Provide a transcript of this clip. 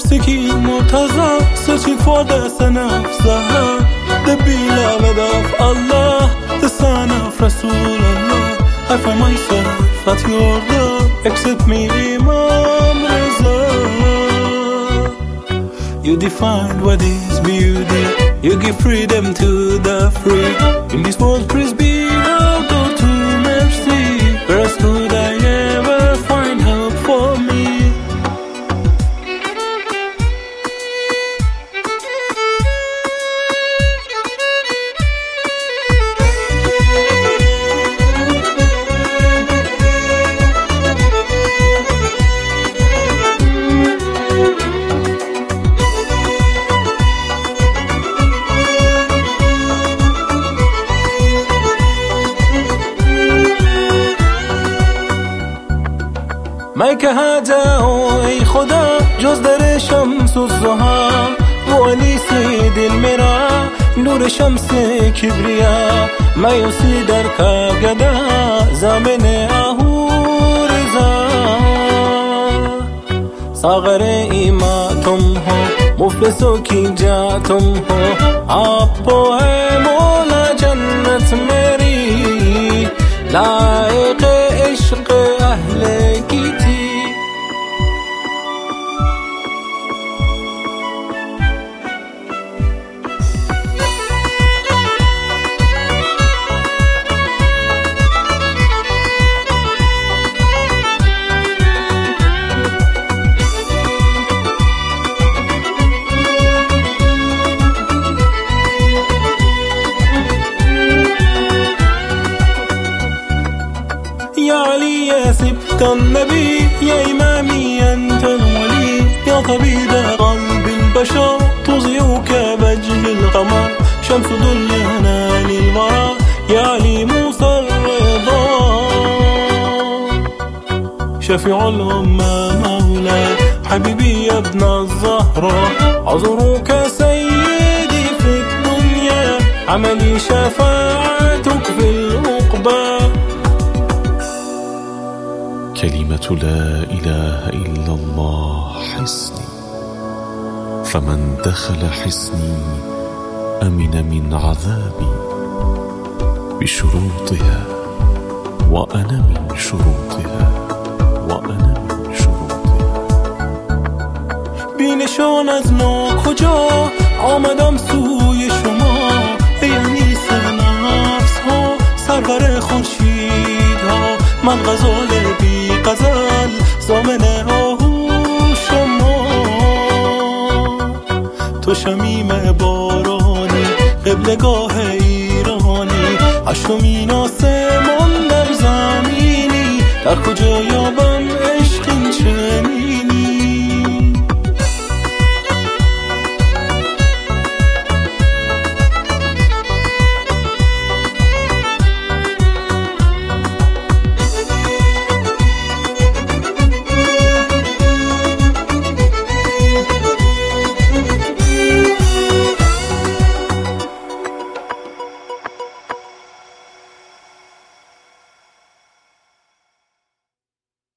seeking Murtaza, searching for the son of Zahra, the beloved of Allah, the son of Rasulullah. I find myself at your door, accept me, Imam Reza. You define what is beauty, you give freedom to the free. In this world, praise be out to mercy. Where else could I ever find help for me? من که هدا ای خدا جز در شمس و ضحا و انیس دل میرا نور شمس کبریا مایوسی در کاغدا زمین آهو رضا सागर ईमा तुम हो मुफलिसों की जा तुम हो आपको है मौला जन्नत मेरी लायक इश्क अहले की थी يا علي يا سبط النبي يا إمامي أنت الولي يا طبيب قلب البشر تضيء كوجه القمر شمس دنيانا للورى يا علي موسى الرضا شفيع الأمة مولى حبيبي يا ابن الزهراء عذرك سيدي في الدنيا عملي شفاعتك في العقبى كلمة لا إله إلا الله حصني فمن دخل حصني أمن من عذابي بشروطها وأنا من شروطها بینشان از ناکجا آمدم سوی شما ای انیس نفس ها سرور خورشید ها من غزال بی غزل زامن آهو شما تو شمیم بارانی قبلگاه ایرانی هشتمین آسمان در زمینی در کجا یابم